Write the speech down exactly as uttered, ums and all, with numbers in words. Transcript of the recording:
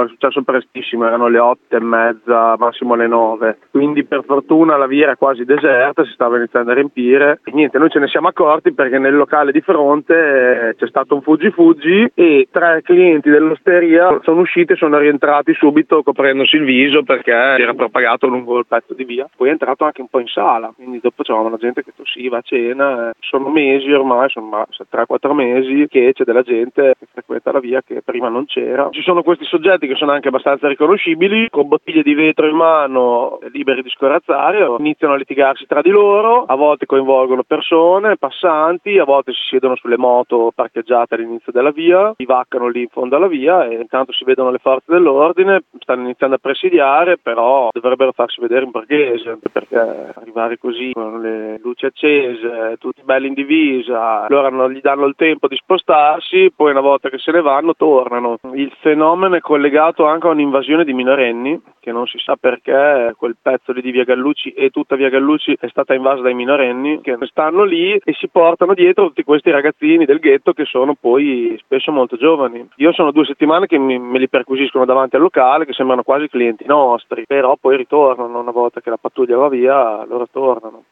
è successo prestissimo, erano le otto e mezza, massimo le nove, quindi per fortuna la via era quasi deserta, si stava iniziando a riempire e niente, noi ce ne siamo accorti perché nel locale di fronte eh, c'è stato un fuggi fuggi e tre clienti dell'osteria sono usciti e sono rientrati subito coprendosi il viso perché era propagato lungo il pezzo di via. Poi è entrato anche un po' in sala, quindi dopo c'era la gente che tossiva a cena. Sono mesi ormai, sono tre quattro mesi che c'è della gente che frequenta la via che prima non c'era. Ci sono questi soggetti che sono anche abbastanza riconoscibili, con bottiglie di vetro in mano, liberi di scorazzare, iniziano a litigarsi tra di loro, a volte coinvolgono persone, passanti, a volte si siedono sulle moto parcheggiate all'inizio della via, bivaccano lì in fondo alla via e intanto si vedono le forze dell'ordine, stanno iniziando a presidiare, però dovrebbero farsi vedere in borghese, perché arrivare così con le luci accese, tutti belli in divisa, loro non gli danno il tempo di spostarsi, poi una volta che se ne vanno tornano. Il fenomeno è collegato anche a un'invasione di minorenni, che non si sa perché quel pezzo lì di via Gallucci e tutta via Gallucci è stata invasa dai minorenni che stanno lì e si portano dietro tutti questi ragazzini del ghetto che sono poi spesso molto giovani. Io sono due settimane che mi, me li perquisiscono davanti al locale, che sembrano quasi clienti nostri, però poi ritornano una volta che la pattuglia va via, loro tornano.